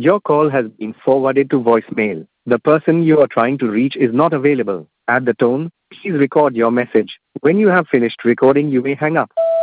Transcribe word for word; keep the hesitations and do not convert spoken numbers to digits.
Your call has been forwarded to voicemail. The person you are trying to reach is not available. At the tone, please record your message. When you have finished recording, you may hang up.